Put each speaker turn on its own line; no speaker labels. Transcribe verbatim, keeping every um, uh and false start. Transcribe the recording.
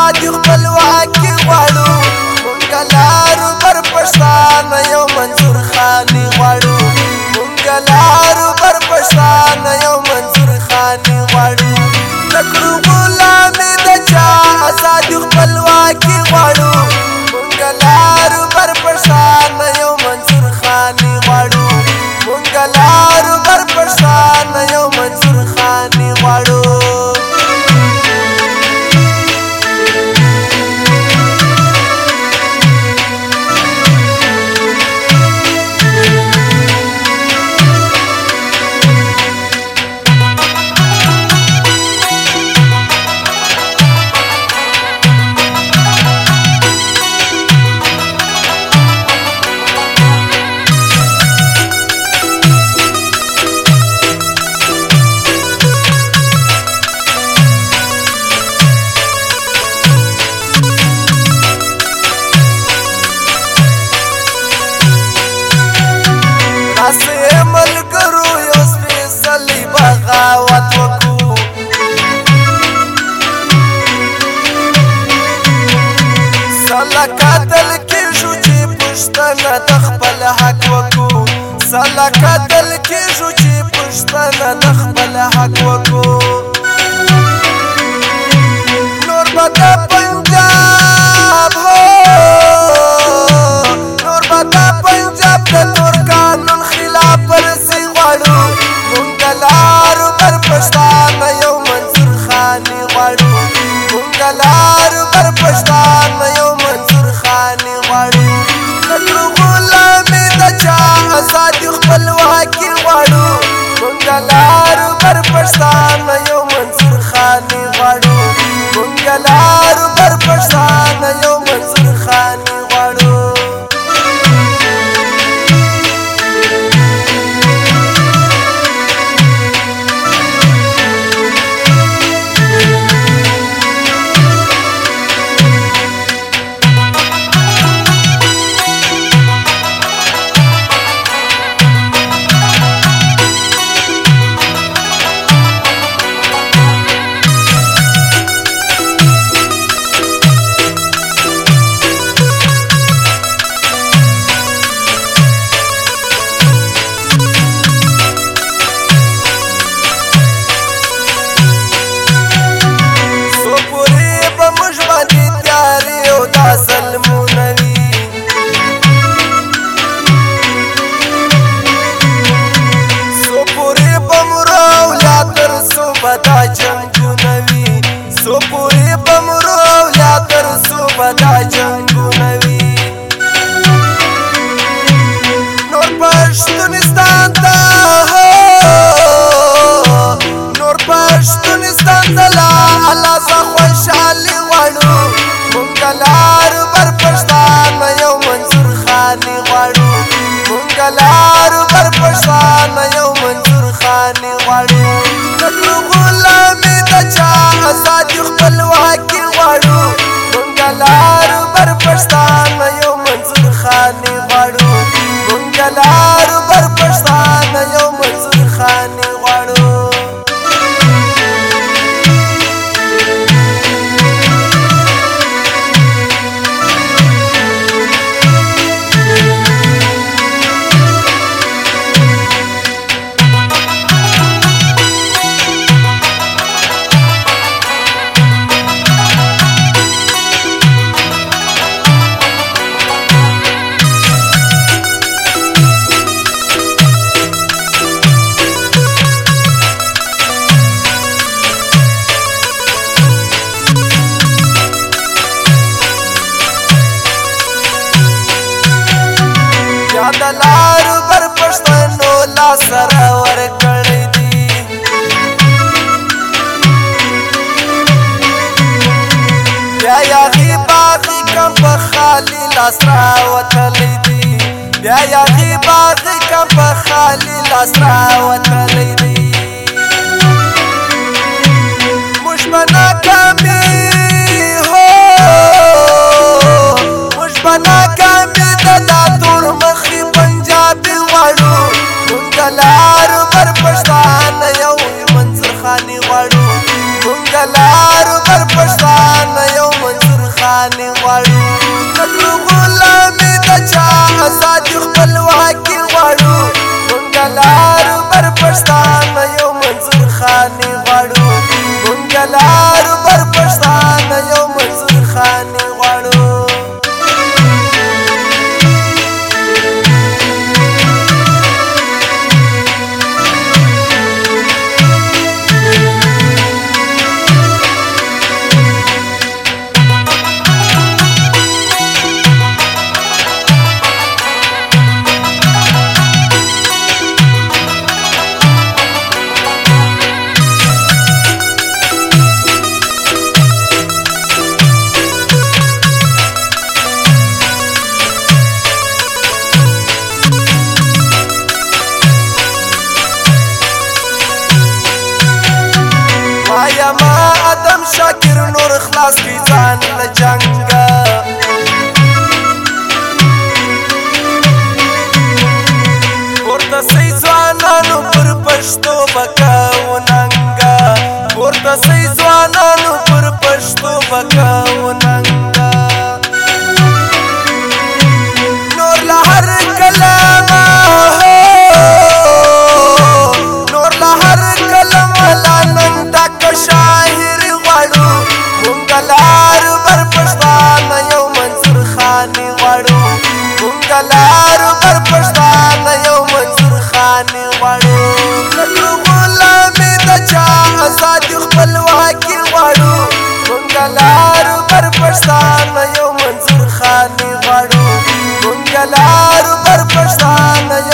ازادي خپلواکي غواړو مونږ لارو پر پښتانه یو منصور خاني غواړو مونږ لارو پر پښتانه یو منصور خاني غواړو نکړو غلامي د چا ازادي خپلواکي غواړو مونږ لارو پر پښتانه یو منصور خاني غواړو مونږ لارو پر پښتانه یو منصور خاني غواړو ملګرو یو سپېڅلی بغاوت وکړو سله قتل کېږو چې پښتنه د خپل حق وکړو سله قتل کېږو چې پښتنه د خپل حق وکړو نور به د پنجاب هو نور به د پنجاب د تور قانون خلاف ورزي غواړو مونږ لارو پر پښتانه یو منصور خاني غواړو مونږ لارو پر پښتانه یو منصور خاني غواړو نکړو غلامي د چا ازادي خپلواکي غواړو مونږ لارو پر پښتانه یو منصور خاني غواړو مونږ لارو پر پښتانه یو منصور خاني غواړو دا جنگونه وي څو پورې به مرو اولاد تر څو به دا جنگونه وي نور پښتونستان ته نور پښتونستان ته لا الله زه خوشحالي غواړو مونږ لارو پر پښتانه یو منصور خاني غواړو مونږ لارو پر پښتانه یو منصور خاني غواړو نکړو غلامي د چا ازادي خپلواکي غواړو مونږ لارو پر پښتانه یو منصور خاني غواړو مونږ لارو پر پښتانه یو منصور خاني غواړو د لارو پر پښتنو لاس سره ورکړی دي بیا یاغي باغي کم په خالي لاس راوتلی دي بیا یاغي باغي کم په خالي لاس راوتلی دي موږ به ناکامي هو موږ به ناکامي د دا تور مخي پنجابي غواړو مونږ لارو پر پښتانه یو منصور خاني غواړو مونږ لارو پر پښتانه یو منصور خپلواکي غواړو مونږ لارو بر پښتانه یو منظور خاني غواړو مونږ لارو بر پښتانه یو منظور خاني غواړو ما ادم شاکر نور خلاص کی ځان له جنگه ورته سي ځوانانو پر پښتو بکاو ننګه ورته سي ځوانانو پر پښتو بکاو ننګه نور له هر کلمه نور له هر کلمه لا نن شاعر غواړو مونږ لارو بر پښتانه یو منظور خاني غواړو مونږ لارو بر پښتانه یو منظور خاني غواړو نکړو غلامي د چا ازادي خپلواکي غواړو مونږ لارو بر پښتانه یو منظور خاني غواړو مونږ لارو بر پښتانه